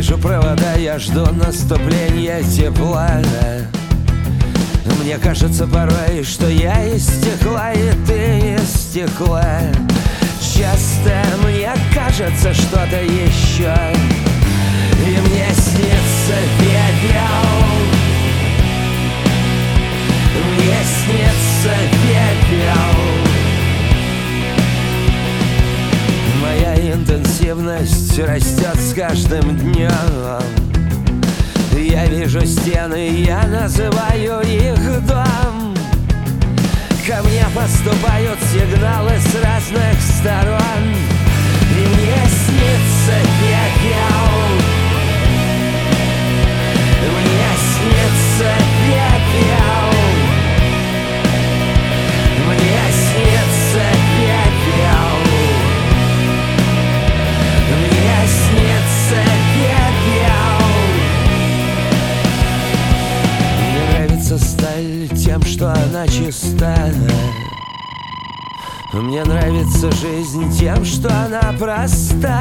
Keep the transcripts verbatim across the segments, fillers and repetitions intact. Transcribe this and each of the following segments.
вижу провода, я жду наступления тепла. Мне кажется порой, что я из стекла, и ты из стекла. Часто мне кажется что-то еще, и мне снится пепел. Мне снится пепел. Моя интенсивность растет с каждым днем. Я вижу стены, я называю их дом. Ко мне поступают сигналы с разных сторон, и мне снится пепел. Мне снится пепел. Мне снится пепел. Мне снится пепел. Мне нравится сталь тем, что она чиста. Мне нравится жизнь тем, что она проста.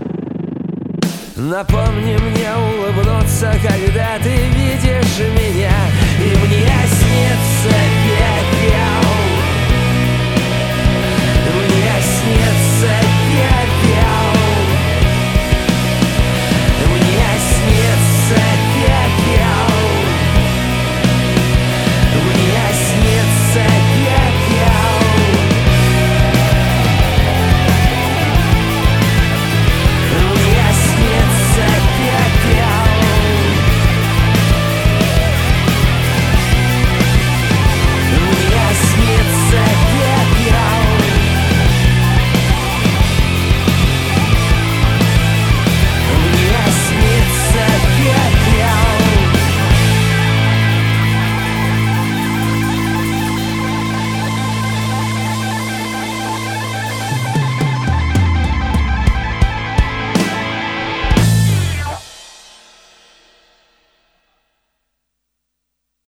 Напомни мне улыбнуться, когда ты видишь меня, и мне снится пепел.